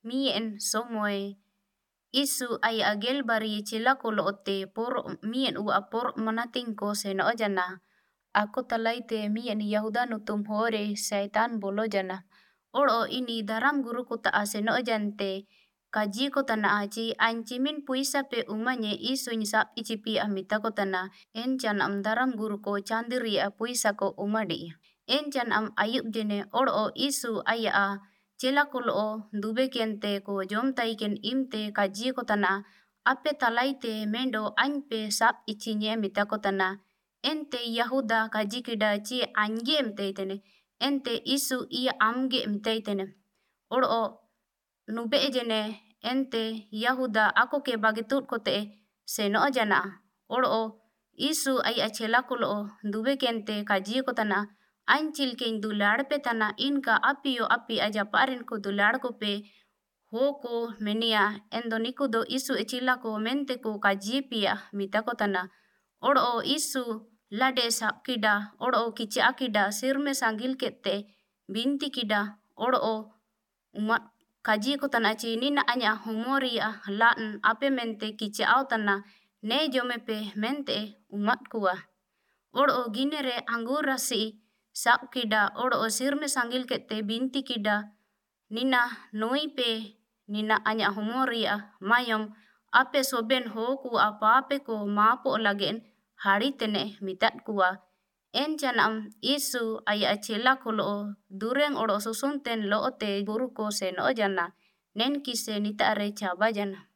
mien somoy isu ay agel bari chela ko loote por mien u apor manating ko seno jana. Ako talaite mien Yahuda nutum hore syaitan bolo jana. Oro ini daram guru ko ta seno jante kaji ko tana aci ancimin puisa pe umanye isu nyisap icipi amita ko tana encan am daram guru ko candiri a puisa ko umadi. Encan am ayub jene oro isu aya a cela ko loo dube kente ko jom taiken imte kaji ko tana ape talaite mendo anpe sap icinye mita ko tana ente Yahuda kaji kida ci anje mte tene ente isu iya amge mte tene. Oro nube jene ente Yahuda ako ke bagitut kote seno jana. Oro isu ay acela ko loo dube kente kaji ko tana ancil ken dular pe tana inka apio api aja parin ko dular ko pe hoko menia endoniku do isu ecila ko mente ko kaji pia mita ko tana. Oro isu lade sap kida oro kici akida sirme sanggil kete binti kida oro umat kaji ko tana ci nina anya humori a laen ape mente kici au tana ne jome pe mente umat kuwa. Oro ginere anggura si sap kida oro sirme sanggil kete binti kida nina noi pe nina anya humori a mayom ape soben hoku apa ape ko mapo lagen hari tene mitat kuwa. Encan am isu aya acela ko loo dureng oro susunten loo te guru ko seno jana nen kise nita are caba jana.